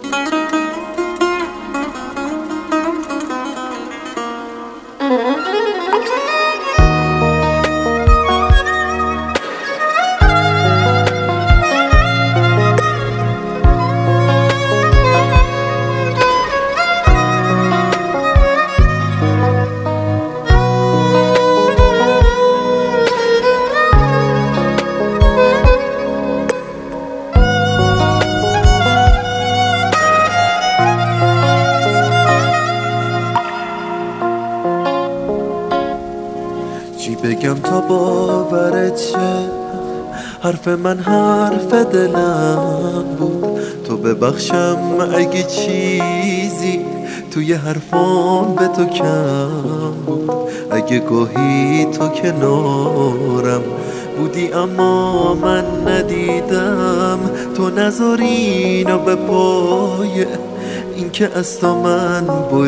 چی بگم تا باورت شه؟ حرف من حرف دلم بود. تو ببخشم اگه چیزی توی حرفام به تو کم بود. اگه گاهی تو کنارم بودی اما من ندیدم. تو نذاری اینو به پای این که از تو من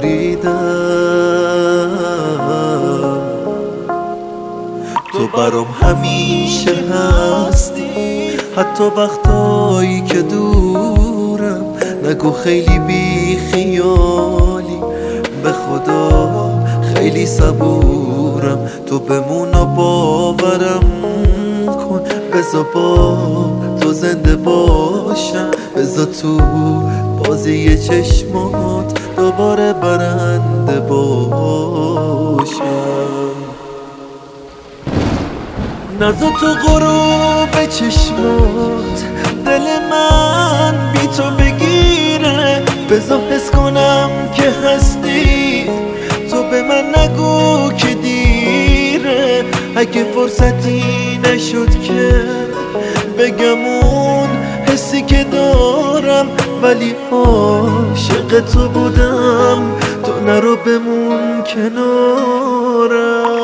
بریدم. تو برام همیشه هستی حتی وقتایی که دورم. نگو خیلی بی خیالی، به خدا خیلی صبورم. تو بمون و باورم کن، بذار با تو زنده باشم. بذار تو بازی چشمات دوباره برنده باشم. نذار تو غروب چشمات دل من بی تو بگیره. بذار حس کنم که هستی، تو به من نگو که دیره. اگه فرصتی نشد که بگم اون حسی که دارم، ولی عاشق تو بودم. تو نرو بمون کنارم.